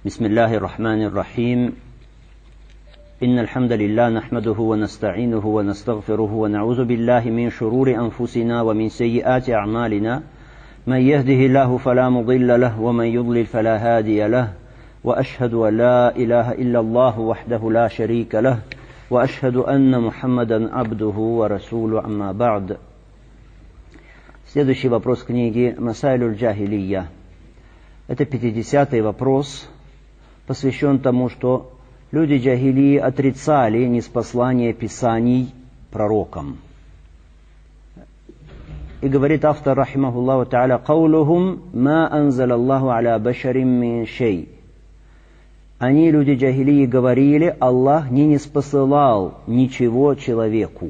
بسم الله الرحمن الرحيم إن الحمد لله نحمده ونستعينه ونستغفره ونعوذ بالله من شرور أنفسنا ومن سيئات أعمالنا من يهده الله فلا مضل له ومن يضلل فلا هادي له وأشهد أن لا إله إلا الله وحده لا شريك له وأشهد أن محمدا عبده ورسوله أما بعد. Следующий вопрос книги «Масаилюль джахилия». Это 50-й вопрос, посвящен тому, что люди джахилии отрицали ниспослание писаний пророкам. И говорит автор, рахимахуллаху та'аля, «Каулухум ма анзалаллаху аля башарим мин шей». Они, люди джахилии, говорили, Аллах не ниспосылал ничего человеку.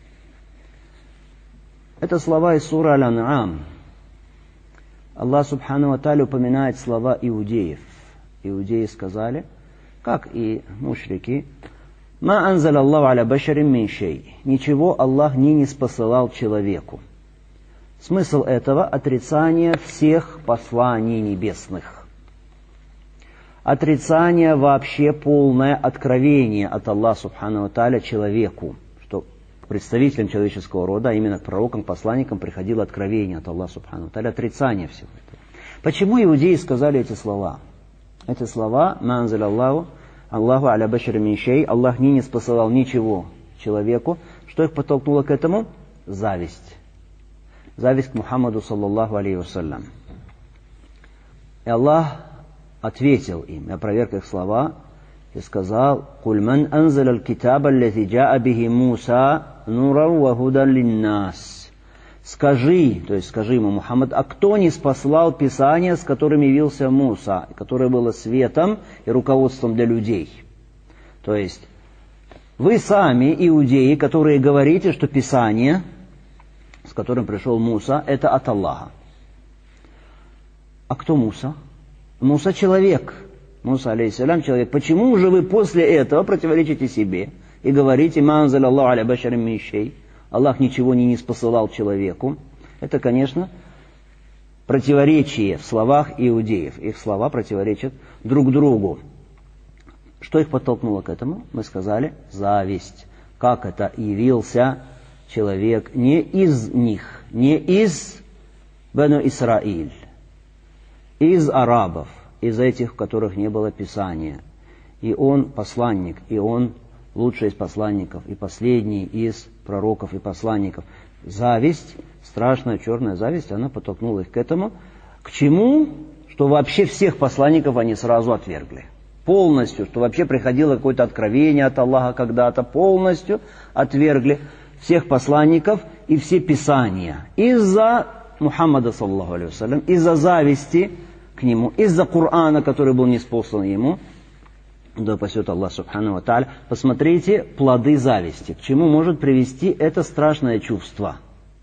Это слова из суры Аль-Ан'ам. Аллах субхану ва тааля упоминает слова иудеев. Иудеи сказали, как и мушрики, «Ма анзал Аллаху аля башарим мин шей». Ничего Аллах не ниспосылал человеку. Смысл этого – отрицание всех посланий небесных. Отрицание вообще полное откровение от Аллаха субхану ва тааля человеку, что представителям человеческого рода, а именно к пророкам, посланникам приходило откровение от Аллаха субхану ва тааля, отрицание всего этого. Почему иудеи сказали эти слова? Эти слова «Ма анзал Аллаху аля башарим мин шей», Аллах не ниспосылал ничего человеку. Что их подтолкнуло к этому? Зависть. Зависть к Мухаммаду саллаллаху алейхи вассалям. И Аллах ответил им, опроверг их слова, и сказал: «Куль ман анзал аль-китаба аллази джаа бихи Муса нуран ва худан линнас». Скажи, то есть скажи ему, Мухаммад, а кто не спаслал Писание, с которым явился Муса, которое было светом и руководством для людей? То есть вы сами, иудеи, которые говорите, что Писание, с которым пришел Муса, это от Аллаха. А кто Муса? Муса человек. Муса, алейхиссалям, человек. Почему же вы после этого противоречите себе и говорите «Ма анзал Аллаху аля башарим мин шей»? Аллах ничего не ниспосылал человеку. Это, конечно, противоречие в словах иудеев. Их слова противоречат друг другу. Что их подтолкнуло к этому? Мы сказали зависть. Как это явился человек не из них, не из Бану Исраиль, из арабов, из этих, в которых не было Писания. И он посланник, и он лучший из посланников, и последний из пророков и посланников. Зависть, страшная черная зависть, она подтолкнула их к этому. К чему? Что вообще всех посланников они сразу отвергли. Полностью, что вообще приходило какое-то откровение от Аллаха когда-то, полностью отвергли всех посланников и все писания. Из-за Мухаммада, саллаллаху алейхи вассалям, из-за зависти к нему, из-за Корана, который был ниспослан ему, да упасет Аллах субхану ва тааля. Посмотрите плоды зависти. К чему может привести это страшное чувство?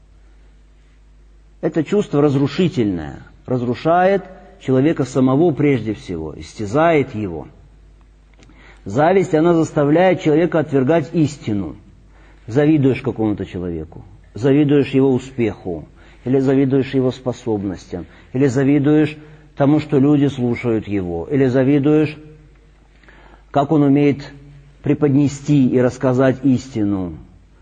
Это чувство разрушительное. Разрушает человека самого прежде всего. Истязает его. Зависть, она заставляет человека отвергать истину. Завидуешь какому-то человеку. Завидуешь его успеху. Или завидуешь его способностям. Или завидуешь тому, что люди слушают его. Или завидуешь, как он умеет преподнести и рассказать истину.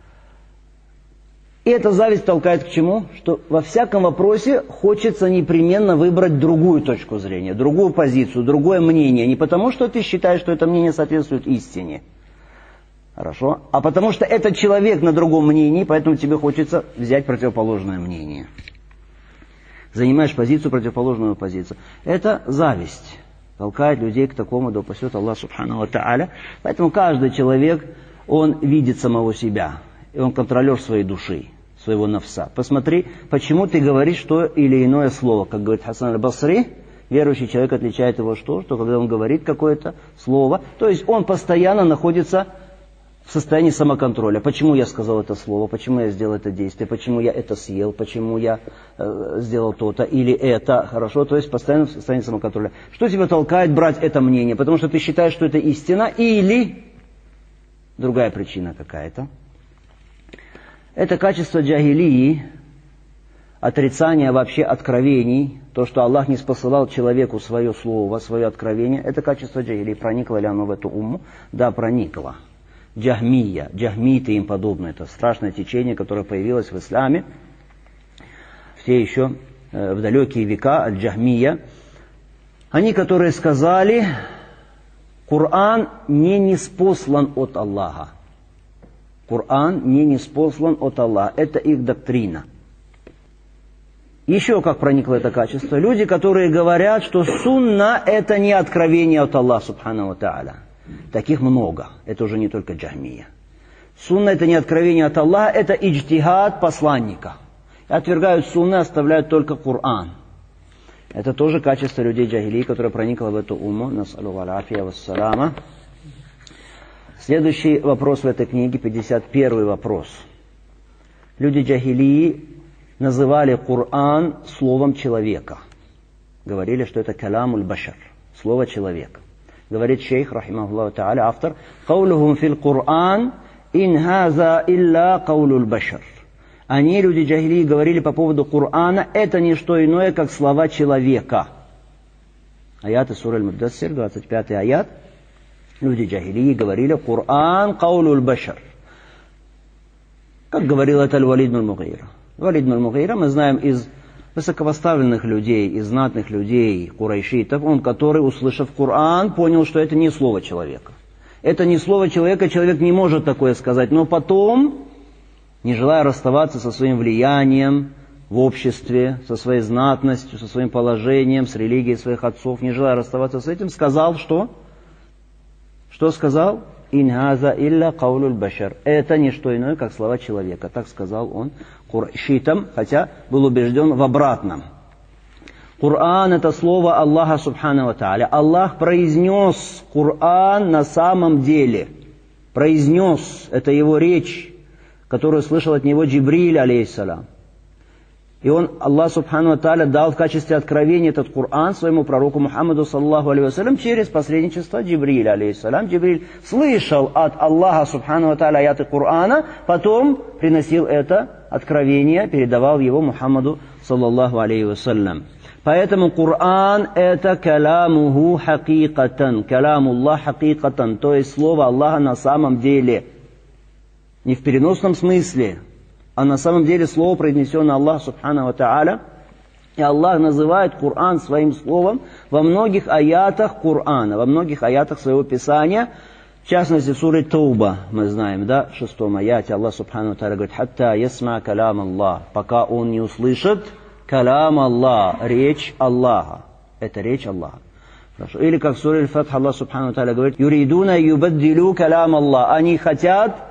И эта зависть толкает к чему? Что во всяком вопросе хочется непременно выбрать другую точку зрения, другую позицию, другое мнение. Не потому, что ты считаешь, что это мнение соответствует истине. Хорошо? А потому, что этот человек на другом мнении, поэтому тебе хочется взять противоположное мнение. Занимаешь позицию, противоположную позицию. Это зависть. Толкает людей к такому, да упасет Аллах субхану ва тааля. Поэтому каждый человек, он видит самого себя. И он контролер своей души, своего нафса. Посмотри, почему ты говоришь то или иное слово. Как говорит Хасан аль-Басри, верующий человек отличает его что? Что когда он говорит какое-то слово, то есть он постоянно находится в состоянии самоконтроля. Почему я сказал это слово, почему я сделал это действие, почему я это съел, почему я сделал то-то или это, хорошо, то есть постоянно в состоянии самоконтроля. Что тебя толкает брать это мнение? Потому что ты считаешь, что это истина, или другая причина какая-то. Это качество джахилии, отрицание вообще откровений, то, что Аллах не спосылал человеку свое слово, свое откровение, это качество джахилии. Проникло ли оно в эту умму? Да, проникло. Джахмия, джахмиты и им подобное, это страшное течение, которое появилось в исламе. Все еще в далекие века, аль-джахмия, они, которые сказали, Коран не ниспослан от Аллаха. Коран не ниспослан от Аллаха. Это их доктрина. Еще как проникло это качество? Люди, которые говорят, что сунна это не откровение от Аллаха, субхану ва тааля. Таких много. Это уже не только джахмия. Сунна это не откровение от Аллаха, это иджтихад посланника. Отвергают сунны, оставляют только Коран. Это тоже качество людей джахилии, которое проникло в эту умму. Насалу аляфия вассалама. Следующий вопрос в этой книге, 51 вопрос. Люди джахилии называли Коран словом человека. Говорили, что это калямуль башар, слово человека. Говорит шейх, рахимахуллаху тааля, автор, «Каулухум фил Коран, ин хаза илля каулуль башар». Они, люди джахилии, говорили по поводу Корана, это не что иное, как слова человека. Аят из суры Аль-Муддассир, 25 аят. Люди джахилии говорили, Коран каулуль башар. Как говорил это Аль-Валид ибн Мугира. Валид ибн Мугира мы знаем из высокопоставленных людей, из знатных людей, курайшитов, он, который, услышав Коран, понял, что это не слово человека. Это не слово человека, человек не может такое сказать, но потом, не желая расставаться со своим влиянием в обществе, со своей знатностью, со своим положением, с религией своих отцов, не желая расставаться с этим, сказал, что? Что сказал? «Ин хаза илля каулуль башар». Это не что иное, как слова человека. Так сказал он курайшитам, хотя был убежден в обратном. Коран это слово Аллаха субхану ва тааля. Аллах произнес Коран на самом деле. Произнес. Это его речь, которую слышал от него Джибриль, алейхиссалям. И он, Аллах субхану ва тааля, дал в качестве откровения этот Коран своему пророку Мухаммаду саллаллаху алейхи вассалям через посредничество Джибриля, алейхиссалям. Джибриль слышал от Аллаха субхану ва тааля аяты Корана, потом приносил это откровение, передавал его Мухаммаду саллаллаху алейхи вассалям. Поэтому Коран это калямуху хакикатан, калямуллах хакикатан, то есть слово Аллаха на самом деле. Не в переносном смысле, а на самом деле слово, произнесенное Аллах субхану ва тааля. И Аллах называет Коран своим словом во многих аятах Корана, во многих аятах своего Писания. В частности, в суре Тауба, мы знаем, да, в 6 аяте Аллах субхану ва тааля говорит, «Хатта ясма калям Аллах», пока он не услышит калям Аллах, речь Аллаха. Это речь Аллаха. Хорошо. Или как в суре Аль-Фатх Аллах субхану ва тааля говорит, «Юридуна юбаддилу калям Аллах». Они хотят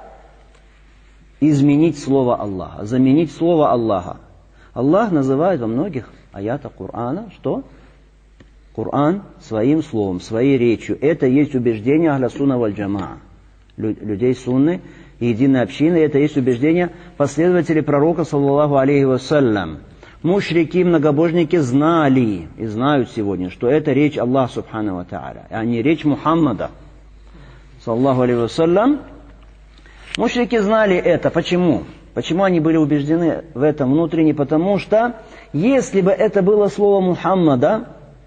изменить слово Аллаха, заменить слово Аллаха. Аллах называет во многих аятах Корана, что? Коран своим словом, своей речью. Это есть убеждение ахля сунна валь джамаа, людей сунны и единой общины. Это есть убеждение последователей пророка, саллаллаху алейхи вассалям. Мушрики, многобожники знали и знают сегодня, что это речь Аллаха субхану ва тааля, а не речь Мухаммада, саллаллаху алейхи вассалям. Мушрики знали это. Почему? Почему они были убеждены в этом внутренне? Потому что, если бы это было слово Мухаммада,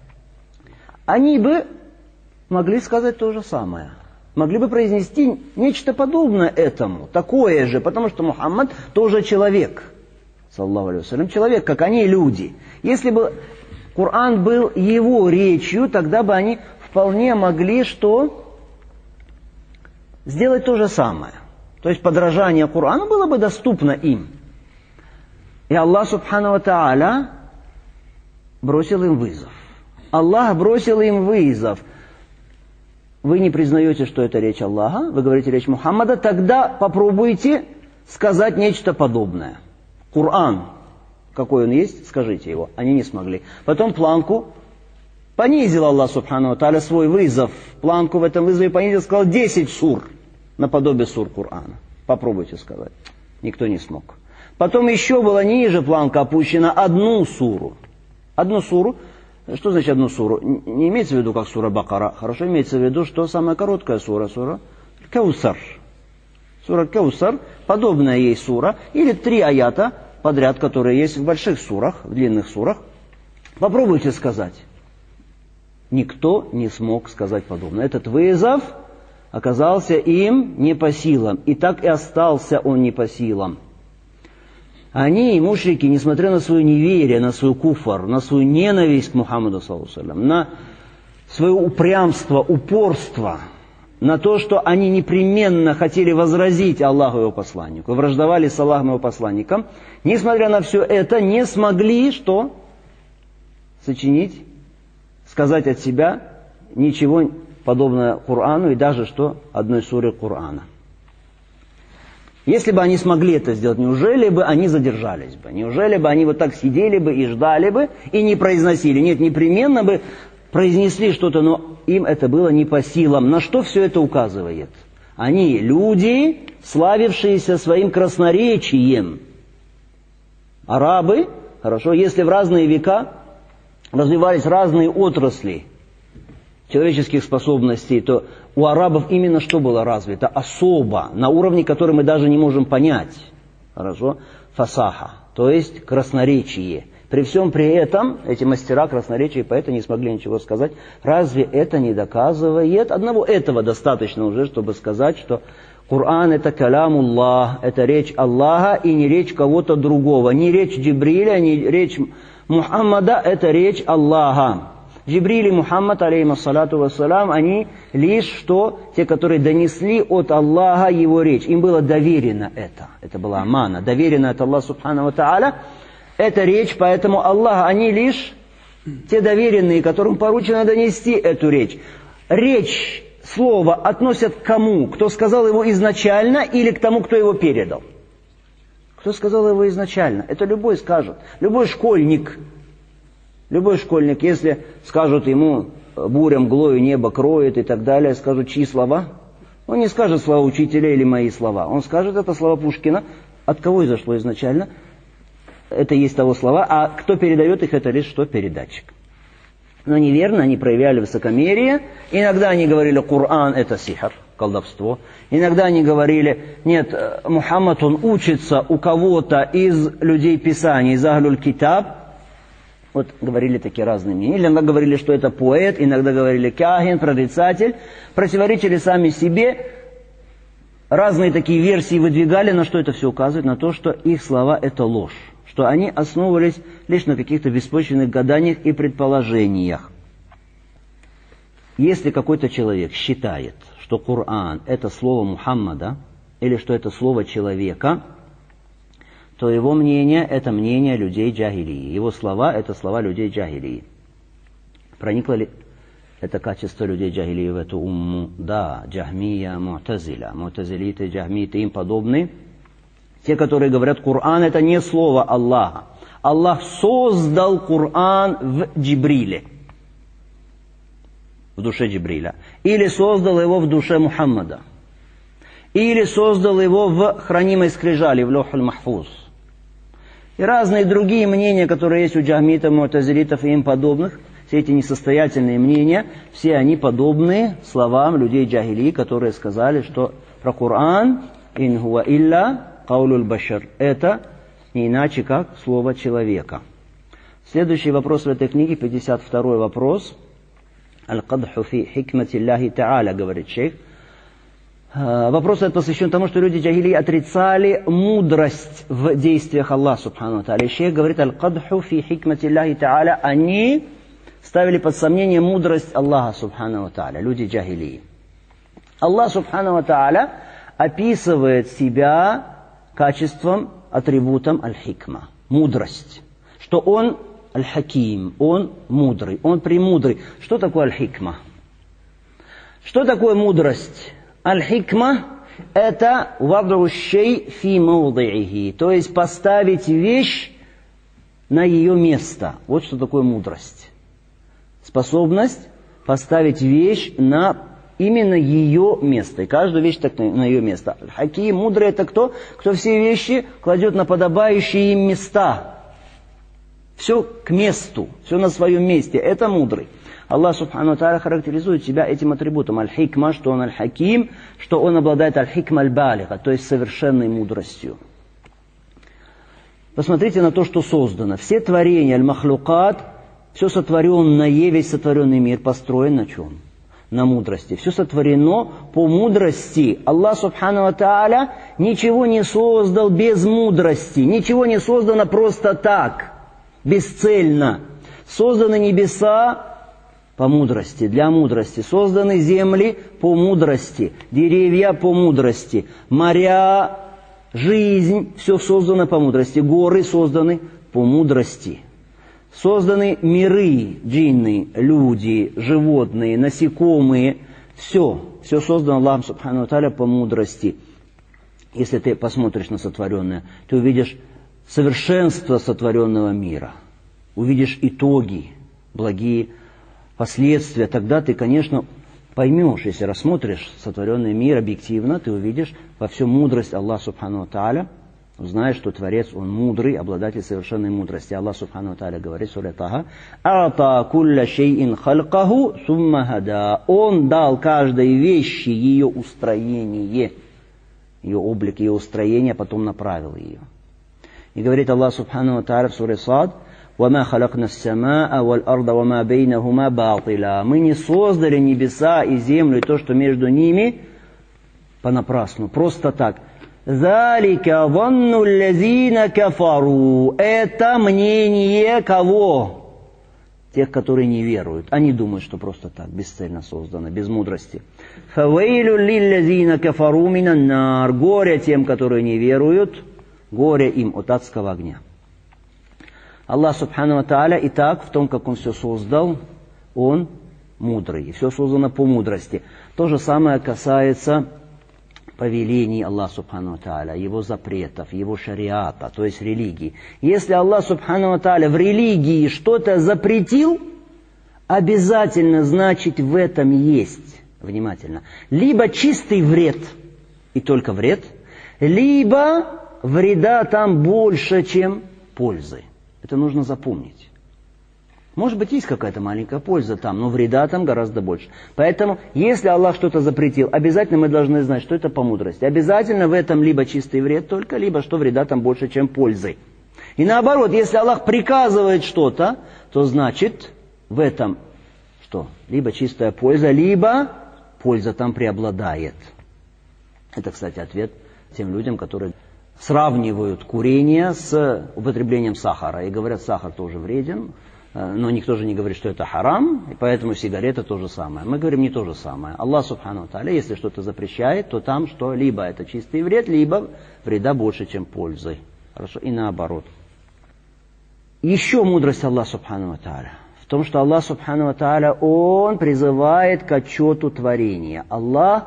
они бы могли сказать то же самое. Могли бы произнести нечто подобное этому, такое же, потому что Мухаммад тоже человек. Саллаллаху алейхи вассалям, человек, как они, люди. Если бы Коран был его речью, тогда бы они вполне могли что? Сделать то же самое. То есть подражание Корану было бы доступно им. И Аллах субхану ва тааля бросил им вызов. Аллах бросил им вызов. Вы не признаете, что это речь Аллаха, вы говорите речь Мухаммада, тогда попробуйте сказать нечто подобное. Коран, какой он есть, скажите его. Они не смогли. Потом планку понизил Аллах субхану ва тааля свой вызов. Планку в этом вызове понизил, сказал 10 сур. Наподобие сур Корана. Попробуйте сказать. Никто не смог. Потом еще была ниже планка опущена одну суру. Одну суру. Что значит одну суру? Не имеется в виду, как сура Бакара. Хорошо имеется в виду, что самая короткая сура. Сура Каусар. Сура Каусар. Подобная ей сура. Или 3 аята подряд, которые есть в больших сурах, в длинных сурах. Попробуйте сказать. Никто не смог сказать подобное. Этот вызов оказался им не по силам. И так и остался он не по силам. Они, мушрики, несмотря на свое неверие, на свой куфр, на свою ненависть к Мухаммаду, на свое упрямство, упорство, на то, что они непременно хотели возразить Аллаху и его посланнику, враждовали с Аллахом и его посланником, несмотря на все это, не смогли что? Сочинить, сказать от себя ничего подобное Корану и даже что одной суре Корана. Если бы они смогли это сделать, неужели бы они задержались бы? Неужели бы они вот так сидели бы и ждали бы и не произносили? Нет, непременно бы произнесли что-то, но им это было не по силам. На что все это указывает? Они люди, славившиеся своим красноречием. Арабы, хорошо, если в разные века развивались разные отрасли человеческих способностей, то у арабов именно что было развито? Особо, на уровне, который мы даже не можем понять. Хорошо? Фасаха, то есть красноречие. При всем при этом, эти мастера красноречия и поэты не смогли ничего сказать. Разве это не доказывает? Одного этого достаточно уже, чтобы сказать, что Коран это калямуллах, это речь Аллаха и не речь кого-то другого. Не речь Джибриля, не речь Мухаммада, это речь Аллаха. Джибриль и Мухаммад, алейхиссалату вассалам, они лишь что? Те, которые донесли от Аллаха его речь. Им было доверено это. Это была амана, доверено от Аллаха субхану ва тааля. Это речь, поэтому Аллах, они лишь те доверенные, которым поручено донести эту речь. Речь, слово относят к кому? Кто сказал его изначально или к тому, кто его передал? Кто сказал его изначально? Это любой скажет. Любой школьник, если скажут ему буря мглою небо кроет и так далее, скажут чьи слова? Он не скажет слова учителя или мои слова. Он скажет это слова Пушкина. От кого изошло изначально? Это есть того слова, а кто передает их, это лишь что передатчик. Но неверно, они проявляли высокомерие. Иногда они говорили, Коран это сихр, колдовство. Иногда они говорили, нет, Мухаммад он учится у кого-то из людей Писания, из Ахлюль Китаб. Вот говорили такие разные мнения. Иногда говорили, что это поэт, иногда говорили кахин, прорицатель. Противоречили сами себе. Разные такие версии выдвигали, на что это все указывает? На то, что их слова это ложь. Что они основывались лишь на каких-то беспочвенных гаданиях и предположениях. Если какой-то человек считает, что Коран это слово Мухаммада, или что это слово человека, то его мнение это мнение людей джахилии. Его слова это слова людей джахилии. Проникло ли это качество людей джахилии в эту умму? Да, джахмия, му'тазиля, му'тазилиты, джахмиты им подобные. Те, которые говорят, Коран это не слово Аллаха. Аллах создал Коран в Джибриле, в душе Джибриля. Или создал его в душе Мухаммада. Или создал его в хранимой скрижали, в Лохуль Махфуз. И разные другие мнения, которые есть у джахмитов, му'тазилитов и им подобных, все эти несостоятельные мнения, все они подобны словам людей джахилии, которые сказали, что про Коран «Ин хуа илля каулюль башар» это не иначе, как слово человека. Следующий вопрос в этой книге, 52-й вопрос. «Аль-кадху фи хикмати Аллахи та'аля», говорит шейх. Вопрос этот посвящен тому, что люди джахилии отрицали мудрость в действиях Аллаха субхану ва тааля. Шейх говорит, аль-кадху фи хикмати Аллахи та'аля, они ставили под сомнение мудрость Аллаха субхану ва тааля, люди джахилии. Аллах субхану ва тааля описывает себя качеством, атрибутом аль-хикма, мудрость, что он аль-хаким, он мудрый, он премудрый. Что такое аль-хикма? Что такое мудрость? Аль-хикма – это вадру шей фи маудиихи, то есть поставить вещь на ее место. Вот что такое мудрость. Способность поставить вещь на именно ее место. И каждую вещь так на ее место. Аль-хаким, мудрый – это кто? Кто все вещи кладет на подобающие им места. Все к месту, все на своем месте. Это мудрый. Аллах субхану ва тааля характеризует себя этим атрибутом аль-хикма, что он аль-хаким, что он обладает аль-хикма аль-балига, то есть совершенной мудростью. посмотрите на то, что создано. Все творения, аль-махлукат, все сотворенное, весь сотворенный мир построен на чем? На мудрости. Все сотворено по мудрости. Аллах Субхану ва Тааля ничего не создал без мудрости. Ничего не создано просто так, бесцельно. Созданы небеса по мудрости, для мудрости. Созданы земли по мудрости, деревья по мудрости, моря, жизнь, все создано по мудрости. Горы созданы по мудрости. Созданы миры, джинны, люди, животные, насекомые. Все создано Аллахом Субхану ва Тааля по мудрости. Если ты посмотришь на сотворенное, ты увидишь совершенство сотворенного мира. Увидишь итоги, благие последствия. Тогда ты, конечно, поймешь, если рассмотришь сотворенный мир объективно, ты увидишь во всем мудрость Аллаха Субхану ва Тааля. Узнаешь, что Творец, Он мудрый, обладатель совершенной мудрости. Аллах Субхану ва Тааля говорит в суре Таха: «Ата кулля шейин халькаху сумма хада». Он дал каждой вещи ее устроение, ее облик, ее устроение, потом направил ее. И говорит Аллах Субхану ва Тааля в суре Сад: «Вама халакна ас-самаа валь-арда вама бейнахума батила». Мы не создали небеса и землю, и то, что между ними, понапрасну, просто так. «Залика ванну лазина кафару». Это мнение кого? Тех, которые не веруют. Они думают, что просто так, бесцельно создано, без мудрости. «Фавейлю лиллазина кафару минан нар». Горе тем, которые не веруют, горе им от адского огня. Аллах Субхану ва Тааля, и так, в том, как Он все создал, Он мудрый. И все создано по мудрости. То же самое касается повелений Аллаха Субхану ва Тааля, Его запретов, Его шариата, то есть религии. Если Аллах Субхану ва Тааля в религии что-то запретил, обязательно, значит, в этом есть, внимательно, либо чистый вред, и только вред, либо вреда там больше, чем пользы. Это нужно запомнить. Может быть, есть какая-то маленькая польза там, но вреда там гораздо больше. Поэтому, если Аллах что-то запретил, обязательно мы должны знать, что это по мудрости. Обязательно в этом либо чистый вред только, либо что вреда там больше, чем пользы. И наоборот, если Аллах приказывает что-то, то значит в этом что? Либо чистая польза, либо польза там преобладает. Это, кстати, ответ тем людям, которые сравнивают курение с употреблением сахара. И говорят, сахар тоже вреден, но никто же не говорит, что это харам, и поэтому сигарета то же самое. Мы говорим не то же самое. Аллах Субхану ва Тааля, если что-то запрещает, то там что? Либо это чистый вред, либо вреда больше, чем пользы. Хорошо? И наоборот. Еще мудрость Аллаха Субхану ва Тааля в том, что Аллах Субхану ва Тааля, Он призывает к отчету творения. Аллах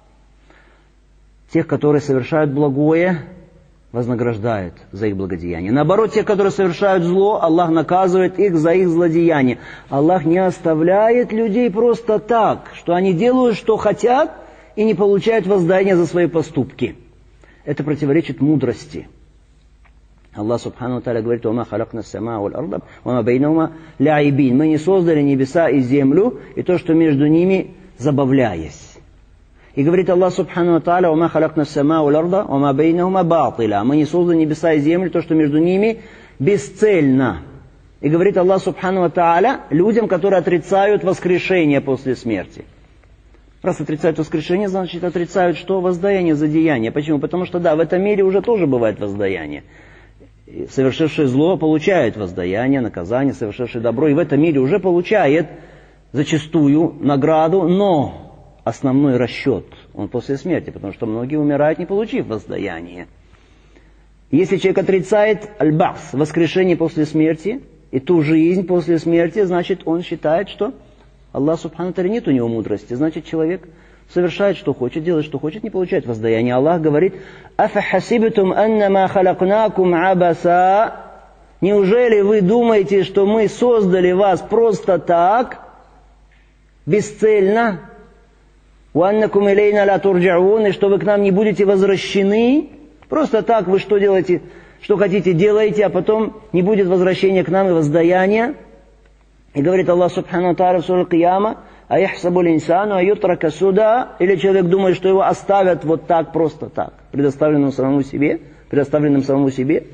тех, которые совершают благое, вознаграждает за их благодеяние. Наоборот, те, которые совершают зло, Аллах наказывает их за их злодеяние. Аллах не оставляет людей просто так, что они делают, что хотят, и не получают воздаяния за свои поступки. Это противоречит мудрости. Аллах Субхану ва Тааля говорит: «Вама халакна ас-самаа валь-арда вама бейнахума ляибин». Мы не создали небеса и землю, и то, что между ними, забавляясь. И говорит Аллах Субхану ва Тааля: «Вама халакна ас-самаа валь-арда вама бейнахума батила». Мы не создали небеса и землю, то, что между ними, бесцельно. И говорит Аллах Субхану ва Тааля людям, которые отрицают воскрешение после смерти. Раз отрицают воскрешение, значит отрицают что? Воздаяние за деяние. Почему? Потому что да, в этом мире уже тоже бывает воздаяние. Совершивший зло получает воздаяние, наказание, совершивший добро, и в этом мире уже получает зачастую награду, но основной расчет, он после смерти, потому что многие умирают, не получив воздаяние. Если человек отрицает аль-ба'с, воскрешение после смерти, и ту жизнь после смерти, значит, он считает, что Аллах Субхану ва Тааля нет у него мудрости. Значит, человек совершает, что хочет, делает, что хочет, не получает воздаяние. Аллах говорит: «Афахасибтум аннама халакнакум абаса». Неужели вы думаете, что мы создали вас просто так, бесцельно? «Уаннакум илейна ла турджаун», и что вы к нам не будете возвращены? Просто так вы что делаете, что хотите, делаете, а потом не будет возвращения к нам и воздаяния. И говорит Аллах Субхану ва Тааля в суре Кияма: «Аяхсабу линсану аютрака суда». Или человек думает, что его оставят вот так, просто так, предоставленным самому себе.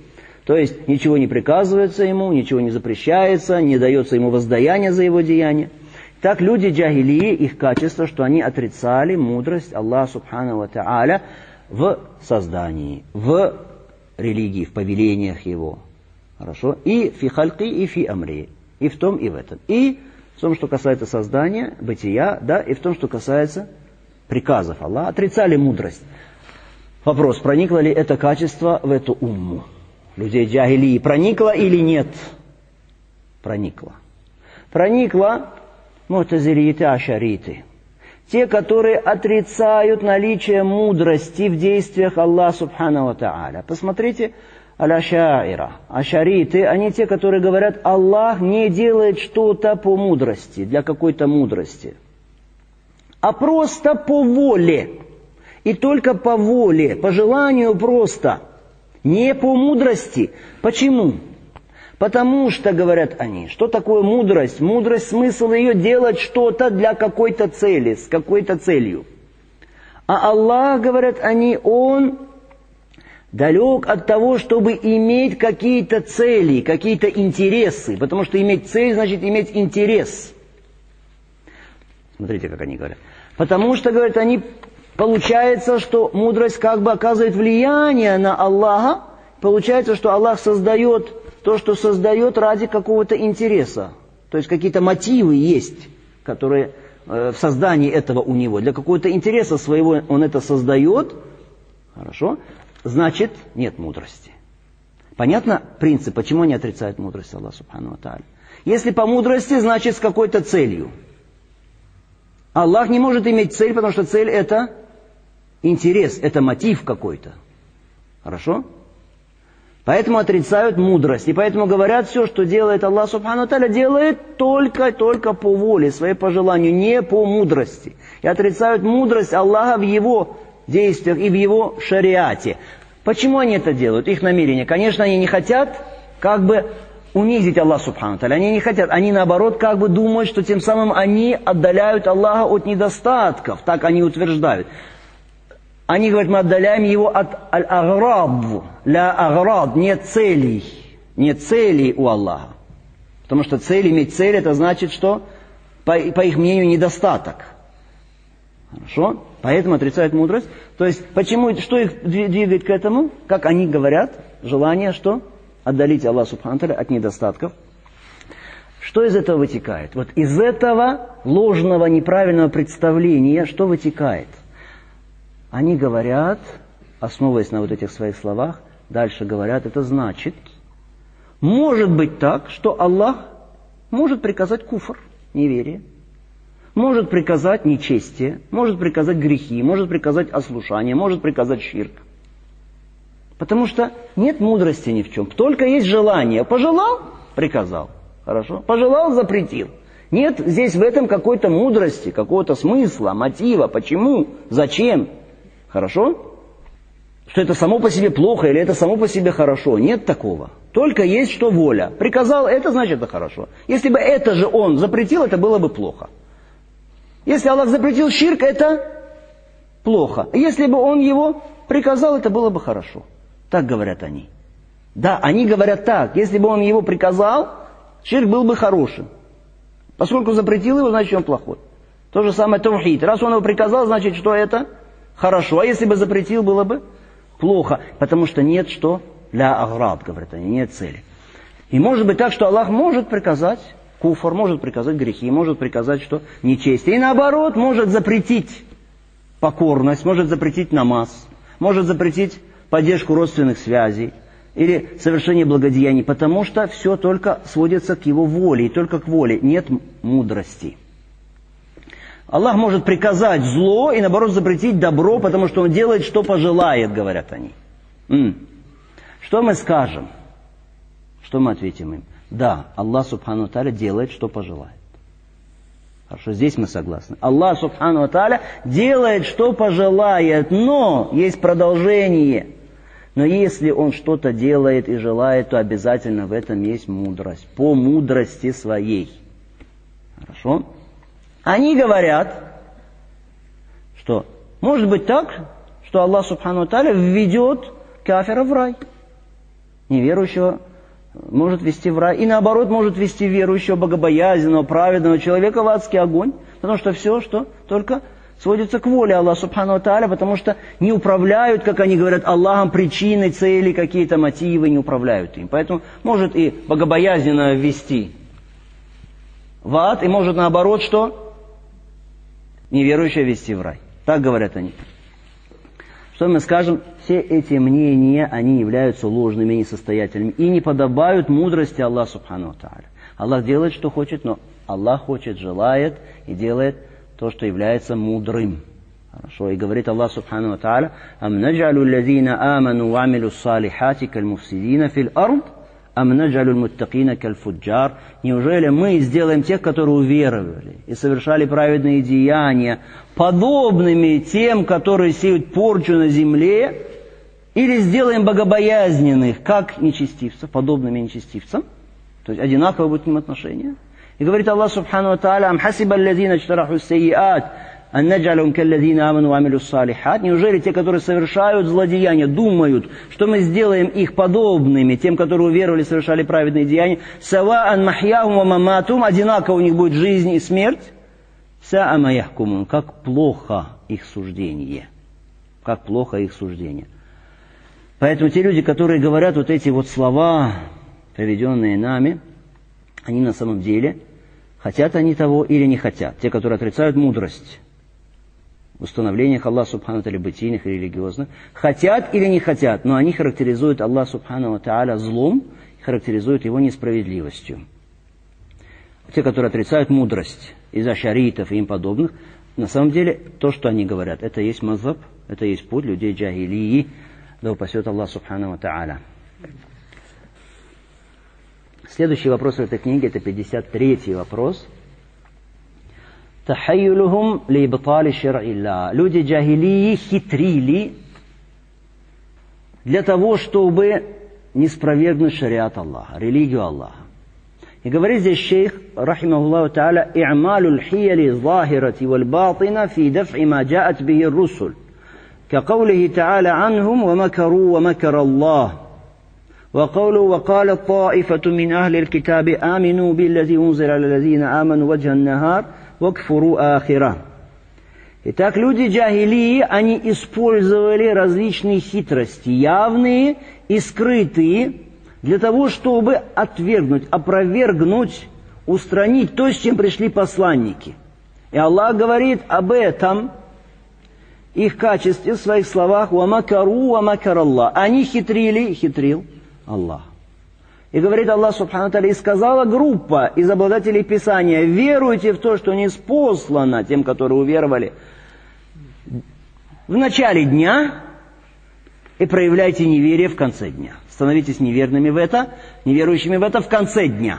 То есть ничего не приказывается ему, ничего не запрещается, не дается ему воздаяние за его деяния. Так люди джахилии, их качество, что они отрицали мудрость Аллаха Субхану ва Тааля в создании, в религии, в повелениях его. Хорошо? И фи хальки, и фи амри. И в том, и в этом. И в том, что касается создания, бытия, да, и в том, что касается приказов Аллаха. Отрицали мудрость. Вопрос, проникло ли это качество в эту умму? Людей джахилии проникло или нет? Проникло. Проникло му'тазилиты, ашариты. Те, которые отрицают наличие мудрости в действиях Аллаха Субхану ва Тааля. Посмотрите, аль-ашаира, ашариты, они те, которые говорят, Аллах не делает что-то по мудрости, для какой-то мудрости, а просто по воле. И только по воле, по желанию просто, не по мудрости. Почему? Потому что, говорят они, что такое мудрость? Мудрость, смысл ее делать что-то для какой-то цели, с какой-то целью. А Аллах, говорят они, Он далек от того, чтобы иметь какие-то цели, какие-то интересы. Потому что иметь цель, значит иметь интерес. Смотрите, как они говорят. Потому что, говорят они, получается, что мудрость как бы оказывает влияние на Аллаха. Получается, что Аллах создает то, что создает ради какого-то интереса. То есть какие-то мотивы есть, которые в создании этого у него. Для какого-то интереса своего он это создает. Хорошо? Значит, нет мудрости. Понятно принцип, почему они отрицают мудрость Аллаха Субхану ва Тааля? Если по мудрости, значит с какой-то целью. Аллах не может иметь цель, потому что цель это интерес, это мотив какой-то. Хорошо? Поэтому отрицают мудрость. И поэтому говорят, все, что делает Аллах Субхану ва Тааля, делает только по воле, своей по желанию, не по мудрости. И отрицают мудрость Аллаха в Его действиях и в Его шариате. Почему они это делают? Их намерение. Конечно, они не хотят как бы унизить Аллаха Субхану ва Тааля. Они не хотят. Они наоборот как бы думают, что тем самым они отдаляют Аллаха от недостатков. Так они утверждают. Они говорят, мы отдаляем его от аль-аграб. Ля-аграб, нет целей. Нет целей у Аллаха. Потому что цель, иметь цель, это значит, что, по их мнению, недостаток. Хорошо? Поэтому отрицают мудрость. То есть, почему, что их двигает к этому? Как они говорят, желание, что? Отдалить Аллаха Субхану ва Тааля от недостатков. Что из этого вытекает? Вот из этого ложного, неправильного представления, что вытекает? Они говорят, основываясь на вот этих своих словах, дальше говорят, это значит, может быть так, что Аллах может приказать куфр, неверие, может приказать нечестие, может приказать грехи, может приказать ослушание, может приказать ширк. Потому что нет мудрости ни в чем, только есть желание. Пожелал – приказал. Хорошо? Пожелал – запретил. Нет здесь в этом какой-то мудрости, какого-то смысла, мотива, почему, зачем. Хорошо? Что это само по себе плохо или это само по себе хорошо. Нет такого. Только есть что воля. Приказал это, значит это хорошо. Если бы это же он запретил, это было бы плохо. Если Аллах запретил ширк, это плохо. Если бы он его приказал, это было бы хорошо. Так говорят они. Да, они говорят так. Если бы он его приказал, ширк был бы хорошим. Поскольку запретил его, значит он плохой. То же самое таухид. Раз он его приказал, значит что это? Хорошо. А если бы запретил, было бы плохо. Потому что нет что? Ля аград, говорят они, нет цели. И может быть так, что Аллах может приказать куфр, может приказать грехи, может приказать что? Нечестие. И наоборот, может запретить покорность, может запретить намаз, может запретить поддержку родственных связей или совершение благодеяний, потому что все только сводится к его воле, и только к воле, нет мудрости. Аллах может приказать зло и наоборот запретить добро, потому что Он делает, что пожелает, говорят они. Что мы скажем? Что мы ответим им? Да, Аллах Субхану ва Тааля делает, что пожелает. Хорошо, здесь мы согласны. Аллах Субхану ва Тааля делает, что пожелает, но есть продолжение. Но если Он что-то делает и желает, то обязательно в этом есть мудрость. По мудрости своей. Хорошо? Они говорят, что может быть так, что Аллах Субхану ва Тааля введет кафира в рай. неверующего может вести в рай. И наоборот, может вести верующего, богобоязненного, праведного человека в адский огонь. Потому что все, что только сводится к воле Аллаха Субхану ва Тааля, потому что не управляют, как они говорят, Аллахом причины, цели, какие-то мотивы, не управляют им. Поэтому может и богобоязненно ввести в ад, и может наоборот, что? Неверующего ввести в рай. Так говорят они. Что мы скажем? Все эти мнения, они являются ложными, несостоятельными и не подобают мудрости Аллаха Субхану ва Тааля. Аллах делает, что хочет, но Аллах хочет, желает и делает то, что является мудрым. Хорошо. И говорит Аллах Субхану ва Тааля: «Ам наджалю лазина аману ва амилу салихати каль муфсидина фил ард, ам наджалю муттакина каль фуджар». Неужели мы сделаем тех, которые уверовали и совершали праведные деяния, подобными тем, которые сеют порчу на земле, или сделаем богобоязненных, как нечестивцев, подобными нечестивцам? То есть одинаково будет к ним отношение. И говорит Аллах Субхану ва Тааля: «Ам хасиба аллазина ичтараху сайиат, ан наджалюм каллазина аману ва амилу салихат». Неужели те, которые совершают злодеяния, думают, что мы сделаем их подобными тем, которые уверовали, совершали праведные деяния? Саваан махьяхум ва маматум, одинаково у них будет жизнь и смерть. Саа ма яхкумун, как плохо их суждение. Как плохо их суждение. Поэтому те люди, которые говорят вот эти вот слова, приведенные нами, они на самом деле, хотят они того или не хотят. Те, которые отрицают мудрость в установлениях Аллаха Субхану ва Тааля, бытийных и религиозных, хотят или не хотят, но они характеризуют Аллаха Субхану ва Тааля злом, характеризуют его несправедливостью. Те, которые отрицают мудрость из ашаритов и им подобных, на самом деле, то, что они говорят, это есть мазхаб, это есть путь людей джахилии, да упасет Аллах Субхану ва Тааля. Следующий вопрос в этой книге, это 53-й вопрос. Тахайюлюхум ли ибтали шар'илля. Люди джахилии хитрили для того, чтобы не спровергнуть шариат Аллаха, религию Аллаха. И говорит здесь шейх, рахимахуллаху та'аля: «И'малу лхияли захирати валь батина фи даф'i ма джа'ат бихи русуль. كقوله تعالى عنهم ومكروا ومكر الله وقوله وقالت طائفة من أهل الكتاب آمنوا بالذي أنزل على الذين آمنوا وجه النهار واكفروا آخره». Итак, люди джахилии, они использовали различные хитрости, явные и скрытые, для того, чтобы отвергнуть, опровергнуть, устранить то, с чем пришли посланники. И Аллах говорит об этом, их качестве, в своих словах: «Вамакару вамакараллах». Они хитрили, хитрил Аллах. И говорит Аллах Субхану ва Тааля: «И сказала группа из обладателей Писания: веруйте в то, что ниспослано тем, которые уверовали в начале дня, и проявляйте неверие в конце дня». Становитесь неверными в это, неверующими в это в конце дня.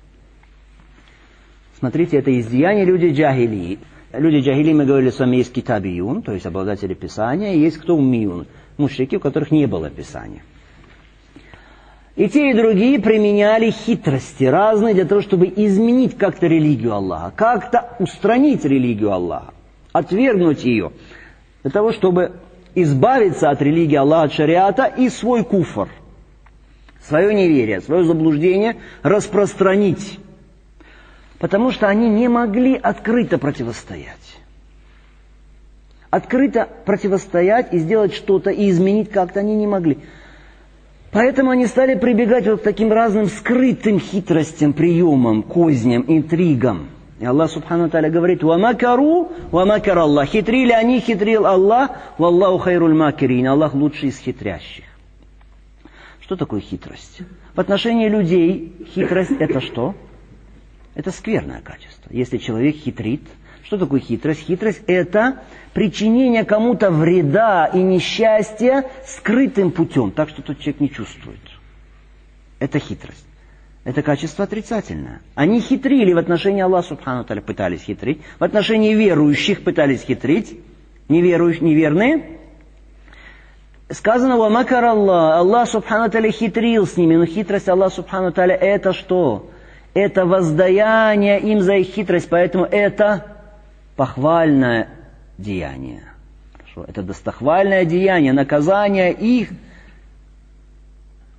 Смотрите, это издеяние людей джахилии. Люди джахилии, мы говорили с вами, есть китабиюн, то есть обладатели Писания, и есть кто уммиюн, мушрики, у которых не было Писания. И те, и другие применяли хитрости разные для того, чтобы изменить как-то религию Аллаха, как-то устранить религию Аллаха, отвергнуть ее, для того, чтобы избавиться от религии Аллаха, от шариата и свой куфр, свое неверие, свое заблуждение распространить. Потому что они не могли открыто противостоять. Открыто противостоять и сделать что-то, и изменить как-то они не могли. Поэтому они стали прибегать вот к таким разным скрытым хитростям, приемам, козням, интригам. И Аллах Субхану ва Тааля говорит: «Вамакару вамакар Аллах». Хитрили они, хитрил Аллах. «Валлаху хайруль макирин». Аллах лучший из хитрящих. Что такое хитрость? В отношении людей хитрость это что? Это скверное качество. Если человек хитрит, что такое хитрость? Хитрость – это причинение кому-то вреда и несчастья скрытым путем, так что тот человек не чувствует. Это хитрость. Это качество отрицательное. Они хитрили в отношении Аллаха Субхану ва Тааля, пытались хитрить, в отношении верующих пытались хитрить, неверные. Сказано: «Вамакар Аллах». Аллах Субхану ва Тааля хитрил с ними, но хитрость Аллаха Субхану ва Тааля – это что? Это воздаяние им за их хитрость, поэтому это похвальное деяние. Хорошо? Это достохвальное деяние, наказание их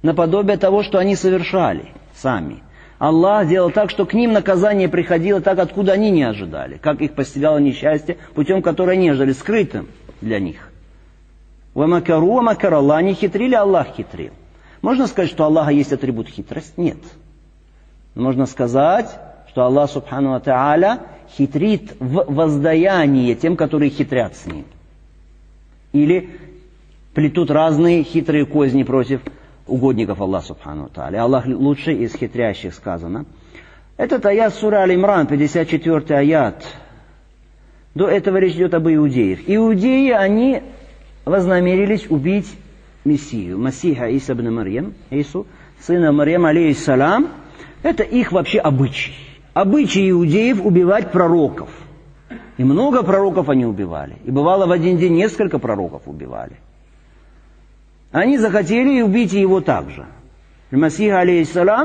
наподобие того, что они совершали сами. Аллах делал так, что к ним наказание приходило так, откуда они не ожидали, как их постигало несчастье, путем которое они ожидали, скрытым для них. «Вамакару, вамакар Аллах», они хитрили, Аллах хитрил. Можно сказать, что у Аллаха есть атрибут хитрость? Нет. Можно сказать, что Аллах Субхану ва Тааля хитрит в воздаянии тем, которые хитрят с ним. Или плетут разные хитрые козни против угодников Аллаха Субхану ва Тааля. Аллах лучший из хитрящих, сказано. Этот аят сура Аль-Имран, 54 аят. До этого речь идет об иудеях. Иудеи, они вознамерились убить Мессию, Масиха Иса ибн Марьям, Ису, сына Марьям, алейхиссалам. Это их вообще обычай. Обычай иудеев убивать пророков. И много пророков они убивали. И бывало в один день несколько пророков убивали. Они захотели убить его также. Масиха, алейхиссалам,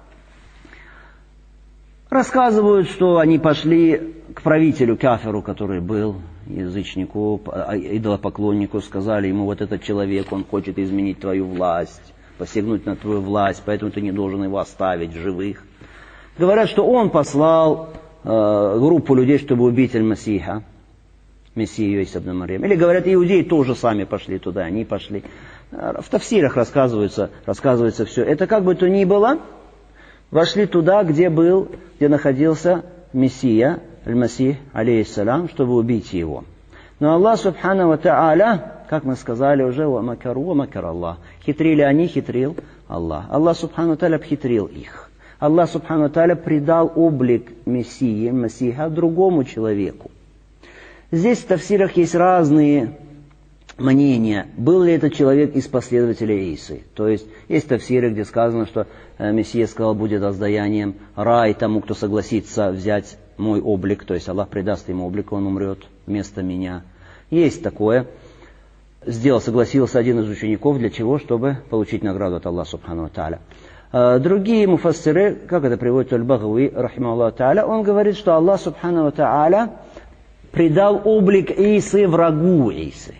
рассказывают, что они пошли к правителю, кафиру, который был, язычнику, идолопоклоннику, сказали ему: вот этот человек, он хочет изменить твою власть, посягнуть на твою власть, поэтому ты не должен его оставить в живых. Говорят, что он послал группу людей, чтобы убить Аль-Масиха, Мессию Иса ибн Марьям. Или говорят, иудеи тоже сами пошли туда, они пошли. В тафсирах рассказывается все. Это как бы то ни было, вошли туда, где находился Мессия, Аль-Масих, алейхиссалам, чтобы убить его. Но Аллах Субхану ва Тааля, как мы сказали уже, «Вамакару, вамакар Аллах». Хитрили они, хитрил Аллах. Аллах Субхану ва Тааля обхитрил их. Аллах Субхану ва Тааля придал облик Мессии, Масиха, другому человеку. Здесь в тафсирах есть разные мнения, был ли этот человек из последователей Исы. То есть тафсиры, где сказано, что Мессия сказал: будет воздаянием рай тому, кто согласится взять мой облик, то есть Аллах придаст ему облик, он умрет вместо меня. Есть такое. Согласился один из учеников, для чего? Чтобы получить награду от Аллаха Субхану ва Тааля. Другие муфассиры, как это приводит Аль-Багауи, рахимахуллаху тааля, он говорит, что Аллах Субхану ва Тааля придал облик Исы врагу Исы.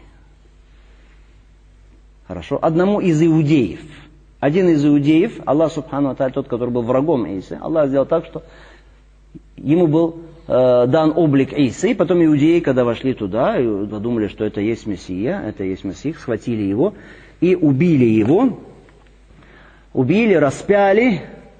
Хорошо? Одному из иудеев. Один из иудеев, Аллах Субхану ва Тааля, тот, который был врагом Исы, Аллах сделал так, что ему был дан облик Исы, и потом иудеи, когда вошли туда, и подумали, что это есть Мессия, это есть Мессих, схватили его и убили его, распяли,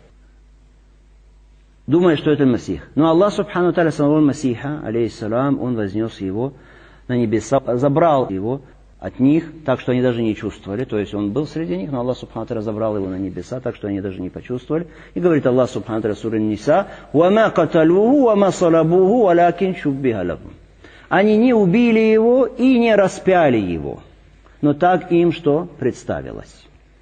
думая, что это Мессих. Но Аллах Субхану ва Тааля самого Масиха, алейхиссалам, он вознес его на небеса, забрал его от них, так что они даже не чувствовали. То есть он был среди них, но Аллах Субхану ва Тааля забрал его на небеса, так что они даже не почувствовали. И говорит Аллах Субхану ва Тааля, сура Ниса: «Вама каталуху, вама салабуху, валякин шуббиха лахум». Они не убили его и не распяли его, но так им что представилось.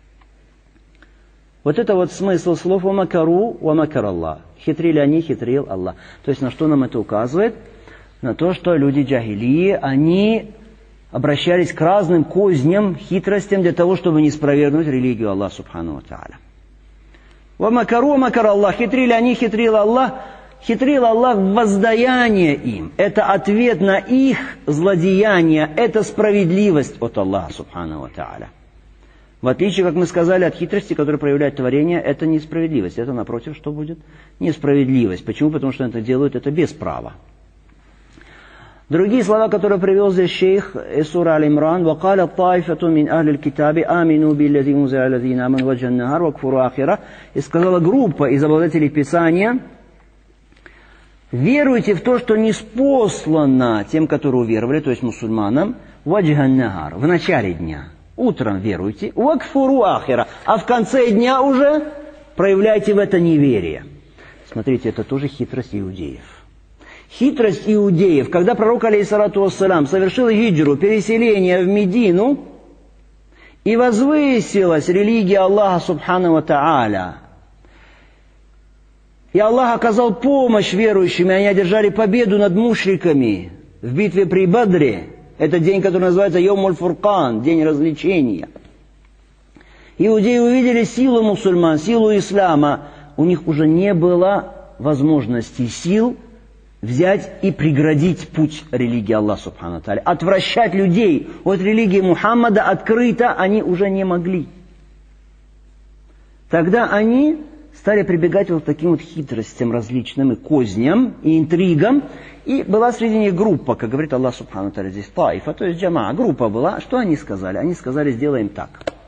Вот это вот смысл слов «вамакару, вамакар Аллах». Хитрили они, хитрил Аллах. То есть на что нам это указывает? На то, что люди джахилии, они обращались к разным козням, хитростям для того, чтобы не спровергнуть религию Аллаха Субхану ва Тааля. «Вамакару, вамакар Аллах». Хитрили они, хитрил Аллах. Хитрил Аллах в воздаяние им. Это ответ на их злодеяния. Это справедливость от Аллаха Субхану ва Тааля. В отличие, как мы сказали, от хитрости, которую проявляет творение, это несправедливость. Это, напротив, что будет? Несправедливость. Почему? Потому что это делают это без права. Другие слова, которые привел здесь шейх из сура Аль-Имран: «Вакаля таифату мин ахлил китаби амину биллади муза алладина аман ваджан нахар вакфуру ахира». И сказала группа из обладателей Писания: веруйте в то, что ниспослано тем, которые уверовали, то есть мусульманам, ваджан нахар, в начале дня. Утром веруйте, вакфуру ахира, а в конце дня уже проявляйте в это неверие. Смотрите, это тоже хитрость иудеев. Хитрость иудеев, когда пророк, алейхиссалату вассалам, совершил хиджру, переселение в Медину, и возвысилась религия Аллаха Субхану ва Тааля, и Аллах оказал помощь верующим, и они одержали победу над мушриками в битве при Бадре. Это день, который называется Йомуль Фуркан, день развлечения. Иудеи увидели силу мусульман, силу ислама. У них уже не было возможности, сил взять и преградить путь религии Аллаха Субхану ва Тааля. Отвращать людей от религии Мухаммада открыто они уже не могли. тогда они стали прибегать вот к таким вот хитростям различным, и козням, и интригам. И была среди них группа, как говорит Аллах Субхану ва Тааля здесь, таифа, то есть джамаа, группа была. Что они сказали? Они сказали, сделаем так.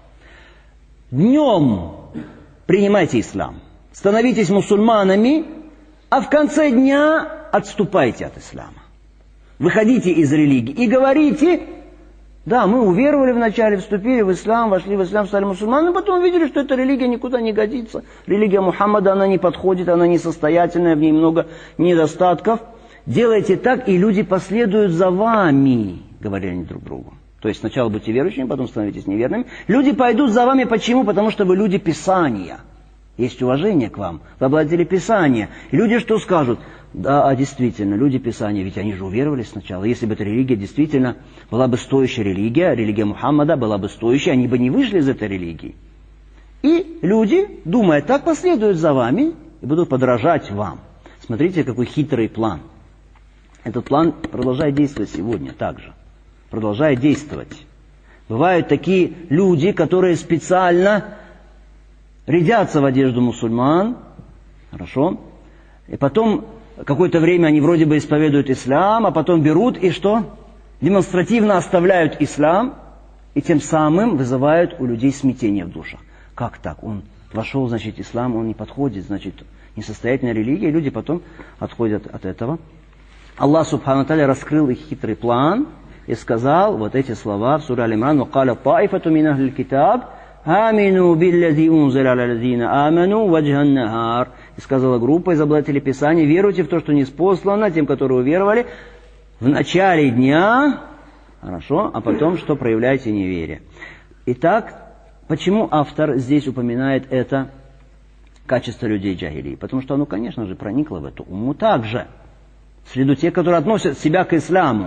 Днем принимайте ислам, становитесь мусульманами, а в конце дня отступайте от ислама. Выходите из религии и говорите, да, мы уверовали вначале, вступили в ислам, вошли в ислам, стали мусульманами, потом увидели, что эта религия никуда не годится. Религия Мухаммада, она не подходит, она несостоятельная, в ней много недостатков. Делайте так, и люди последуют за вами, говорили они друг другу. То есть сначала будьте верующими, потом становитесь неверными. Люди пойдут за вами, почему? Потому что вы люди Писания. Есть уважение к вам, вы обладатели Писания. И люди что скажут? Да, действительно, люди Писания, ведь они же уверовали сначала. Если бы эта религия действительно была бы стоящая религия, религия Мухаммада была бы стоящая, они бы не вышли из этой религии. И люди, думая так, последуют за вами и будут подражать вам. Смотрите, какой хитрый план. Этот план продолжает действовать сегодня также. Продолжает действовать. Бывают такие люди, которые специально рядятся в одежду мусульман, хорошо, и потом какое-то время они вроде бы исповедуют ислам, а потом берут и что? Демонстративно оставляют ислам, и тем самым вызывают у людей смятение в душах. Как так? Он вошел, значит, ислам, он не подходит, значит, несостоятельная религия, и люди потом отходят от этого. Аллах Субхану ва Тааля раскрыл их хитрый план и сказал вот эти слова в суре Аль-Имран: «Вакаля таифату мин ахлил китаб, амину биллади унзиля аля лазина аману ваджхан нахар». И сказала группа из обладателей Писания: веруйте в то, что ниспослано тем, которые уверовали в начале дня, хорошо, а потом, что проявляете неверие. Итак, почему автор здесь упоминает это качество людей джахилии? Потому что оно, конечно же, проникло в эту умму также. Среду тех, которые относят себя к исламу.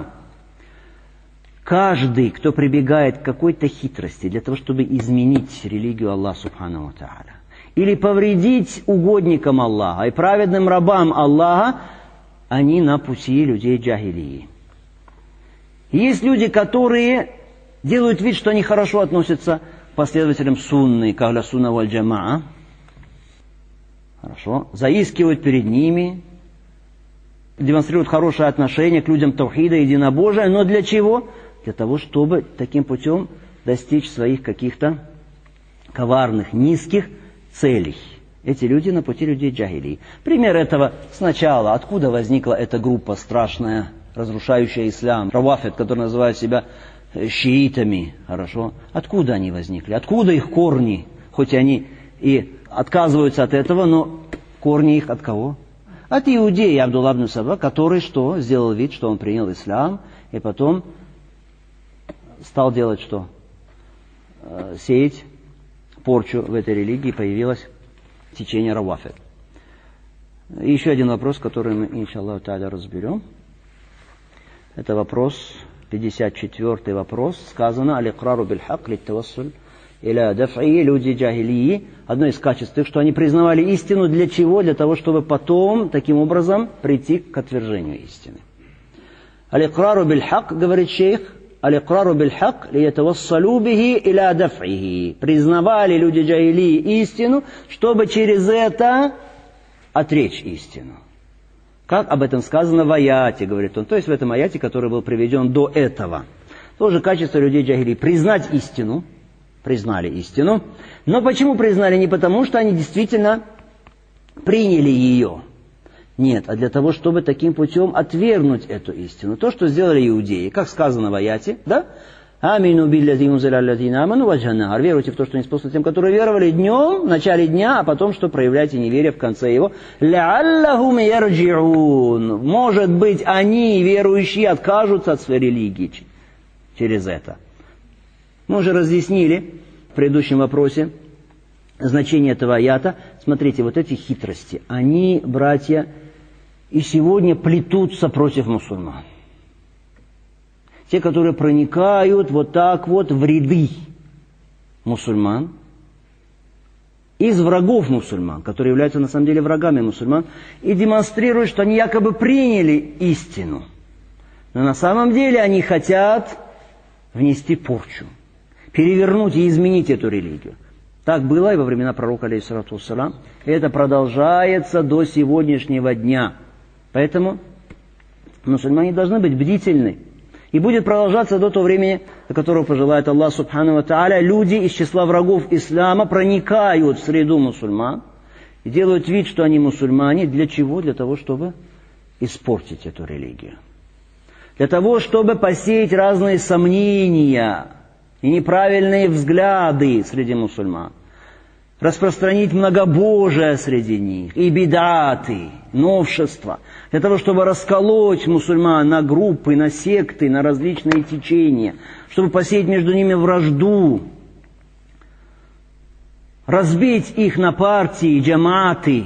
Каждый, кто прибегает к какой-то хитрости для того, чтобы изменить религию Аллаха Субхану ва Тааля, или повредить угодникам Аллаха и праведным рабам Аллаха, они на пути людей джахилии. Есть люди, которые делают вид, что они хорошо относятся к последователям сунны, к ахля сунна валь джамаа, хорошо, заискивают перед ними, демонстрируют хорошее отношение к людям таухида, единобожия, но для чего? Для того, чтобы таким путем достичь своих каких-то коварных, низких целей. Эти люди на пути людей джахилии. Пример этого сначала, откуда возникла эта группа страшная, разрушающая ислам, равафид, которые называют себя шиитами, хорошо? Откуда они возникли? Откуда их корни? Хоть они и отказываются от этого, но корни их от кого? От иудея Абдулла ибн Саба, который что? Сделал вид, что он принял ислам, и потом стал делать что? Сеять порчу в этой религии, появилось течение равафид. И еще один вопрос, который мы, иншаллаху тааля, разберем. Это вопрос, 54-й вопрос. Сказано: «Аль-икрару биль-хак лит-тавассуль иля даф'и». Люди джахилии, одно из качеств их, что они признавали истину для чего? Для того, чтобы потом, таким образом, прийти к отвержению истины. «Аль-икрару биль-хак», говорит шейх, «Аль-икрару биль-хак лиятавассалу бихи иля даф'ихи». Признавали люди джахилии истину, чтобы через это отречь истину. Как об этом сказано в аяте, говорит он. То есть в этом аяте, который был приведен до этого. Тоже качество людей джахилии. Признать истину. Признали истину. Но почему признали? Не потому, что они действительно приняли ее. Нет, а для того, чтобы таким путем отвергнуть эту истину. То, что сделали иудеи. Как сказано в аяте, да? «Амину биллади унзиля аля лазина аману ваджхан нахар». Веруйте в то, что ниспослано тем, которые веровали днем, в начале дня, а потом, что проявляйте неверие в конце его. «Ла'аллахум ярджи'ун». Может быть, они, верующие, откажутся от своей религии через это. Мы уже разъяснили в предыдущем вопросе значение этого аята. Смотрите, вот эти хитрости, они, братья, и сегодня плетутся против мусульман. Те, которые проникают вот так вот в ряды мусульман, из врагов мусульман, которые являются на самом деле врагами мусульман, и демонстрируют, что они якобы приняли истину. Но на самом деле они хотят внести порчу, перевернуть и изменить эту религию. Так было и во времена пророка, алейхиссалату вассалам. И это продолжается до сегодняшнего дня. Поэтому мусульмане должны быть бдительны. И будет продолжаться до того времени, до которого пожелает Аллах субхану ва тааля. Люди из числа врагов ислама проникают в среду мусульман и делают вид, что они мусульмане. Для чего? Для того, чтобы испортить эту религию. Для того, чтобы посеять разные сомнения и неправильные взгляды среди мусульман. Распространить многобожие среди них, и бидаты, новшества, для того, чтобы расколоть мусульман на группы, на секты, на различные течения, чтобы посеять между ними вражду, разбить их на партии, джаматы.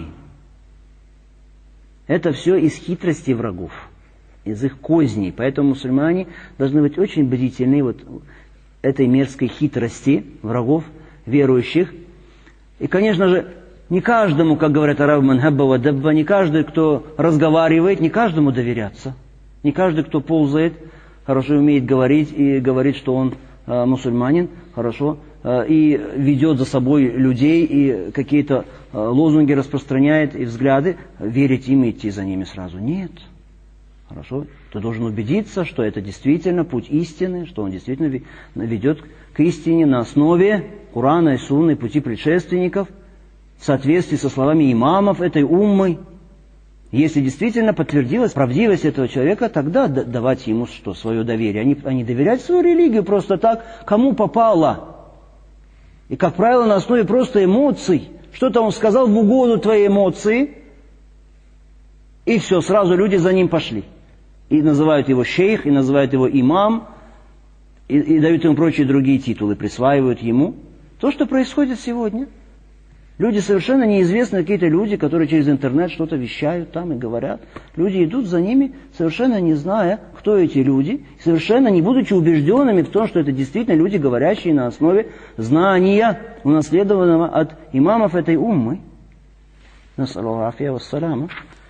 Это все из хитрости врагов, из их козней. Поэтому мусульмане должны быть очень бдительны вот этой мерзкой хитрости врагов, верующих. И, конечно же, не каждому, как говорят арабы, манхабба ва дабба, не каждый, кто разговаривает, не каждому доверяться. Не каждый, кто ползает, хорошо умеет говорить и говорит, что он мусульманин, хорошо, и ведет за собой людей, и какие-то лозунги распространяет, и взгляды, верить им и идти за ними сразу. Нет. Хорошо? Ты должен убедиться, что это действительно путь истины, что он действительно ведет к истине на основе Корана и Сунны, пути предшественников, в соответствии со словами имамов этой уммы. Если действительно подтвердилась правдивость этого человека, тогда давать ему что? Свое доверие. А не доверять свою религию просто так, кому попало. И, как правило, на основе просто эмоций. Что-то он сказал в угоду твоей эмоции, и все, сразу люди за ним пошли. И называют его шейх, и называют его имам, и дают ему прочие другие титулы, присваивают ему. То, что происходит сегодня. Люди совершенно неизвестные, какие-то люди, которые через интернет что-то вещают там и говорят. Люди идут за ними, совершенно не зная, кто эти люди, совершенно не будучи убежденными в том, что это действительно люди, говорящие на основе знания, унаследованного от имамов этой уммы. Насаллаху афия вассаламу.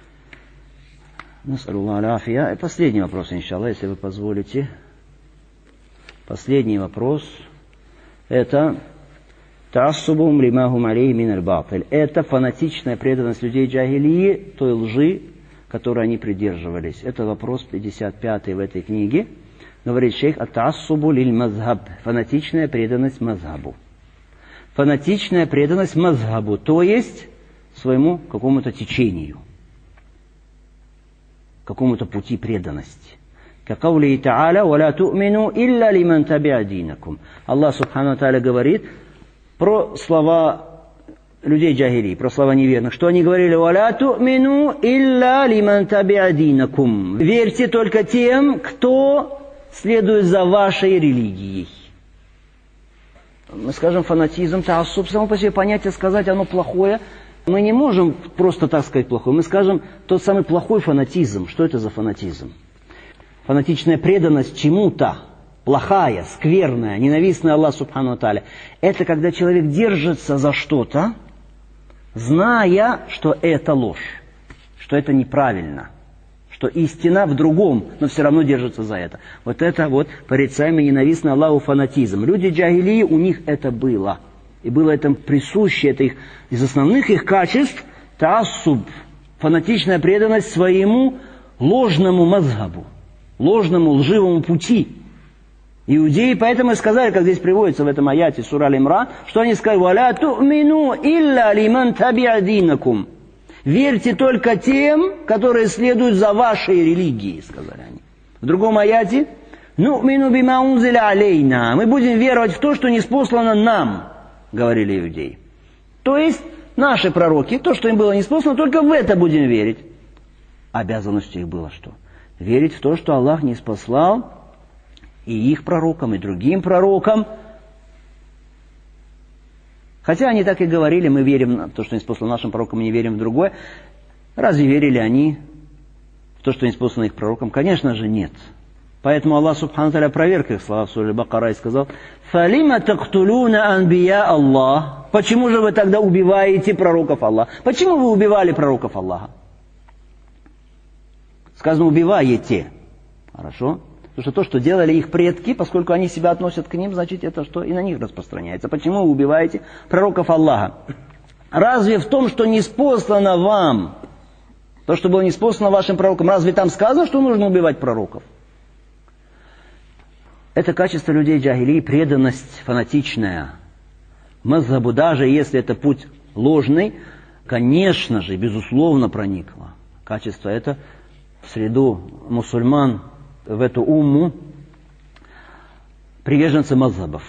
Насаллаху афия. И последний вопрос, иншаллах, если вы позволите. Последний вопрос. Это та'ассубум лимахум алейхи мин аль-батиль. Это фанатичная преданность людей джахилии, той лжи, которой они придерживались. Это вопрос 55 в этой книге. Говорит шейх, ат-та'ассубу лиль-мазхаб. Фанатичная преданность мазхабу. Фанатичная преданность мазхабу, то есть своему какому-то течению, какому-то пути преданности. Какаули та'аля, ва ла ту'мину илля лиман таби'a динакум. Аллах субхану ва тааля говорит про слова людей джахилии, про слова неверных, что они говорили: «Ва ла ту'мину илля лиман таби'a динакум». Верьте только тем, кто следует за вашей религией. Мы скажем, фанатизм, та'ассуб, само по себе понятие сказать, оно плохое. Мы не можем просто так сказать плохое. Мы скажем, тот самый плохой фанатизм. Что это за фанатизм? Фанатичная преданность чему-то, плохая, скверная, ненавистная Аллаху субхану ва тааля. Это когда человек держится за что-то, зная, что это ложь, что это неправильно, что истина в другом, но все равно держится за это. Вот это вот порицаемый ненавистный Аллаху фанатизм. Люди джахилии, у них это было. И было это присуще, это их, из основных их качеств, та'ассуб, фанатичная преданность своему ложному мазхабу, ложному лживому пути. Иудеи поэтому и сказали, как здесь приводится в этом аяте сура Аль-Имран, что они сказали: «Ва ла ту'мину илля лиман таби'a динакум». Верьте только тем, которые следуют за вашей религией, сказали они. В другом аяте: «Ну'мину бима унзиля алейна». Мы будем веровать в то, что ниспослано нам, говорили иудеи. То есть наши пророки, то, что им было ниспослано, только в это будем верить. Обязанностью их было что? Верить в то, что Аллах ниспослал и их пророкам, и другим пророкам. Хотя они так и говорили: мы верим в то, что ниспослано нашим пророкам, мы не верим в другое. Разве верили они в то, что ниспослано их пророкам? Конечно же, нет. Поэтому Аллах субхану ва тааля проверг их слова в суре Аль-Бакара и сказал: «Фалима тактулуна анбия Аллах». Почему же вы тогда убиваете пророков Аллаха? Почему вы убивали пророков Аллаха? Сказано: убиваете. Хорошо? Потому что то, что делали их предки, поскольку они себя относят к ним, значит это что и на них распространяется. Почему вы убиваете пророков Аллаха? Разве в том, что ниспослано вам, то, что было ниспослано вашим пророкам, разве там сказано, что нужно убивать пророков? Это качество людей джахилии, преданность фанатичная. Мазхабу, даже если это путь ложный, конечно же, безусловно проникло. Качество это в среду мусульман, в эту умму, приверженцы мазхабов.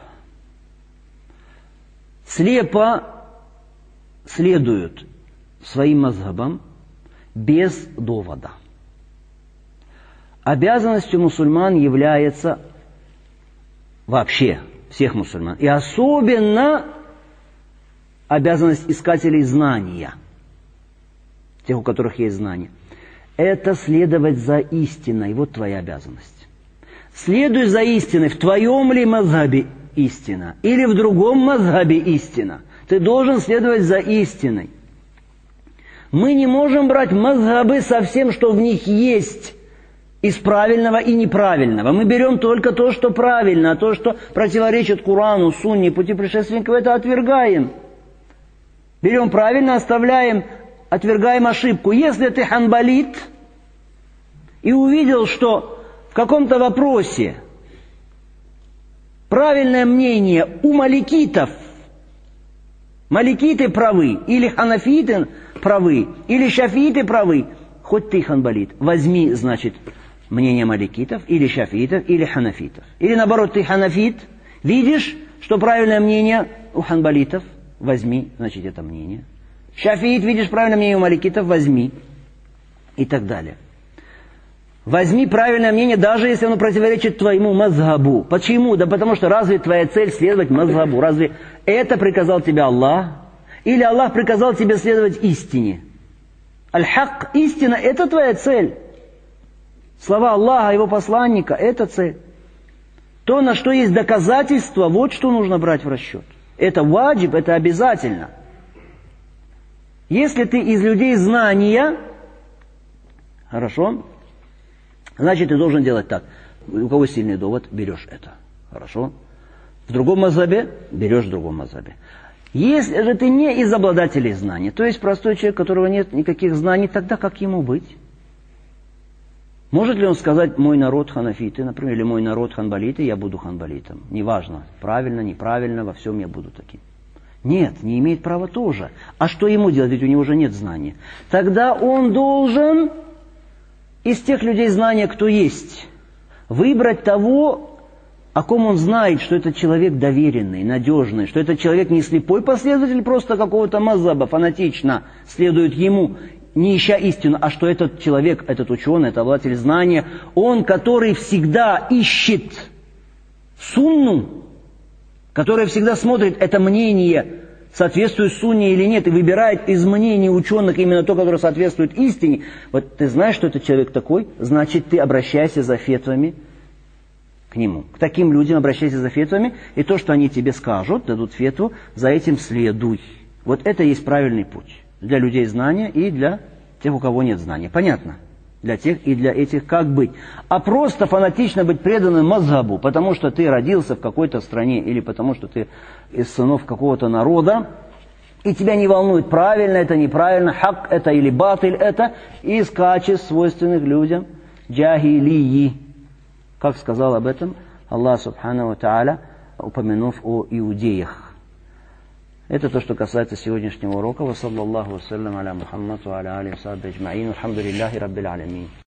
Слепо следуют своим мазхабам без довода. Обязанностью мусульман является вообще всех мусульман, и особенно обязанность искателей знания, тех, у которых есть знания, это следовать за истиной. Вот твоя обязанность. Следуй за истиной. В твоем ли мазхабе истина? Или в другом мазхабе истина? Ты должен следовать за истиной. Мы не можем брать мазхабы со всем, что в них есть, из правильного и неправильного. Мы берем только то, что правильно, а то, что противоречит Корану, Сунне, пути предшественников, это отвергаем. Берем правильно, оставляем, отвергаем ошибку. Если ты ханбалит и увидел, что в каком-то вопросе правильное мнение у маликитов, маликиты правы, или ханафиты правы, или шафииты правы, хоть ты ханбалит, возьми, значит, мнение маликитов, или шафиитов, или ханафитов. Или наоборот, ты ханафит, видишь, что правильное мнение у ханбалитов, возьми, значит, это мнение. Шафиит, видишь правильное мнение у маликитов, возьми. И так далее. Возьми правильное мнение, даже если оно противоречит твоему мазхабу. Почему? Да потому что разве твоя цель следовать мазхабу? Разве это приказал тебе Аллах? Или Аллах приказал тебе следовать истине? Аль-хак, истина, это твоя цель. Слова Аллаха, Его посланника, это цель. То, на что есть доказательства, вот что нужно брать в расчет. Это ваджиб, это обязательно. Если ты из людей знания, хорошо, значит ты должен делать так. У кого сильный довод, берешь это. Хорошо. В другом мазхабе, берешь в другом мазхабе. Если же ты не из обладателей знаний, то есть простой человек, у которого нет никаких знаний, тогда как ему быть? Может ли он сказать, мой народ ханафиты, например, или мой народ ханбалиты, я буду ханбалитом? Неважно, правильно, неправильно, во всем я буду таким. Нет, не имеет права тоже. А что ему делать, ведь у него же нет знания? Тогда он должен из тех людей знания, кто есть, выбрать того, о ком он знает, что этот человек доверенный, надежный, что этот человек не слепой последователь просто какого-то мазхаба, фанатично следует ему, не ища истину, а что этот человек, этот ученый, этот обладатель знания, он, который всегда ищет сунну, который всегда смотрит, это мнение соответствует сунне или нет, и выбирает из мнений ученых именно то, которое соответствует истине. Вот ты знаешь, что этот человек такой, значит, ты обращайся за фетвами к нему. К таким людям обращайся за фетвами, и то, что они тебе скажут, дадут фетву, за этим следуй. Вот это и есть правильный путь. Для людей знания и для тех, у кого нет знания. Понятно? Для тех и для этих как быть. А просто фанатично быть преданным мазхабу, потому что ты родился в какой-то стране, или потому что ты из сынов какого-то народа, и тебя не волнует, правильно это, неправильно, хак это или батыль это, из качеств, свойственных людям, джахилии. Как сказал об этом Аллах Субхану ва Тааля, упомянув о иудеях. Это то, что касается сегодняшнего урока. Ва саллаллаху ва саллям аля Мухаммад ва аля алихи ва сахбихи аджмаин. Алхамдулиллахи раббил алямин.